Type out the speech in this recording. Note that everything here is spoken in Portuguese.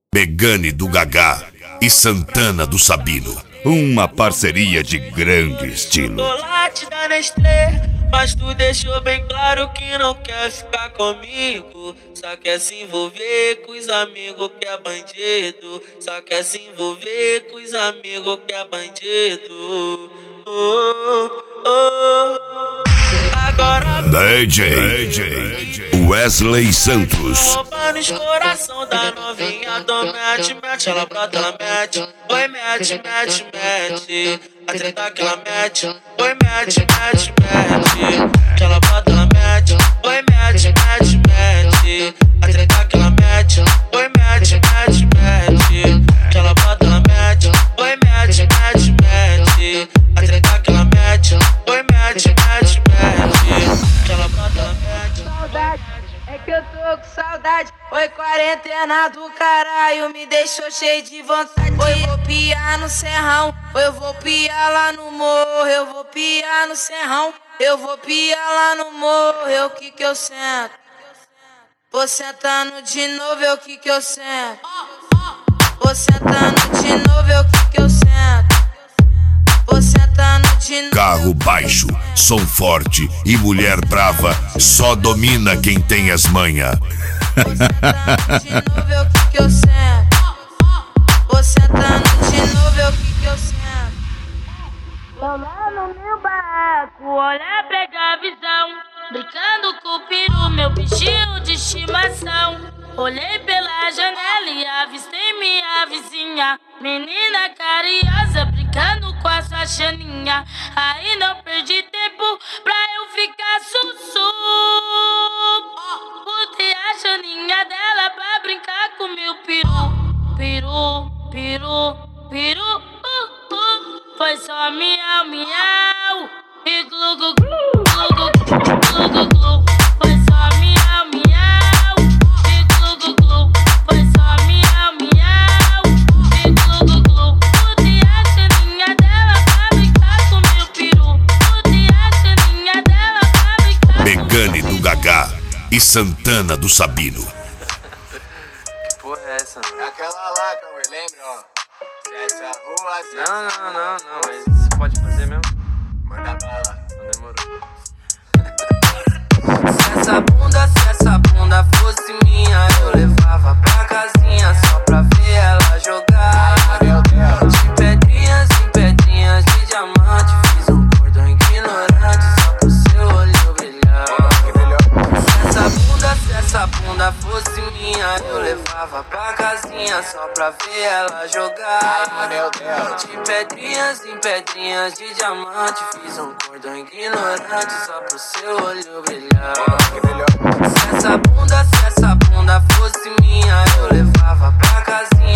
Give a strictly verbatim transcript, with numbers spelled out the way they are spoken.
Megane do Gagá e Santana do Sabino. Uma parceria de grande estilo. Chocolate da Nestlé, mas tu deixou bem claro que não quer ficar comigo. Só quer se envolver com os amigos que é bandido. Só quer se envolver com os amigos que é bandido. Oh, oh. Agora D J, D J Wesley Santos. roubando os coração da novinha. Então mete, mete, ela brota, ela mete. Oi, mete, mete, mete. A treta que ela mete. Oi, mete, mete, mete. Que ela brota, ela mete. Oi, mete, mete, mete. A treta que ela mete. Oi, mete, mete, mete. Que ela brota, ela mete. Oi, mete, mete, mete. A treta que ela mete. Oi, mete, mete, mete. Que ela brota, ela mete. Saudade, é que eu tô com saudade. Oi, quarentena do caralho, me deixou cheio de vontade. Oi, eu vou piar no serrão, oi, eu vou piar lá no morro. Eu vou piar no serrão, eu vou piar lá no morro. Eu que que eu sento? Vou sentando de novo, eu que que eu sento? Vou sentando de novo, eu que que eu sento? Vou sentando de novo. Carro baixo, som forte e mulher brava. Só domina quem tem as manhas. Vou sentando de novo, eu que que eu sento? Vou sentando de novo, eu que que eu sento? Tô lá no meu barraco, olha, pega a visão. Brincando com o peru, meu bichinho de estimação. Olhei pela janela e avistei minha vizinha, menina carinhosa, brincando com a sua chaninha. Aí não perdi tempo pra eu ficar sussu. Botei a chaninha dela pra brincar com meu peru. Peru, peru, peru, uh, uh. Foi só miau, miau e glu, glu, glu, glu, glu, glu, glu. Foi só miau, miau e glu, glu, glu. Foi só miau, miau e glu, glu, glu. Botei a chaninha dela pra brincar com meu peru. Botei a chaninha dela pra brincar. Megane do Gagá e Santana do Sabino. Que porra é essa, mano? É aquela lá, Cauê, lembra, ó? Se essa rua, se Não, não, não, não, mas você pode fazer mesmo? manda bala. Não demorou. Se essa bunda, se essa bunda fosse minha, eu levava pra casinha só pra ver ela jogar. Meu Deus. De pedrinhas em pedrinhas de diamante, fiz um cordão ignorante só pro seu olho brilhar. Que melhor. Se essa bunda, se essa bunda fosse minha, eu levava pra casinha só pra ver ela jogar. Meu Deus. De pedrinhas em pedrinhas de diamante, fiz um cordão ignorante só pro seu olho brilhar. Que melhor. Se essa bunda, se essa bunda fosse minha, eu levava pra casinha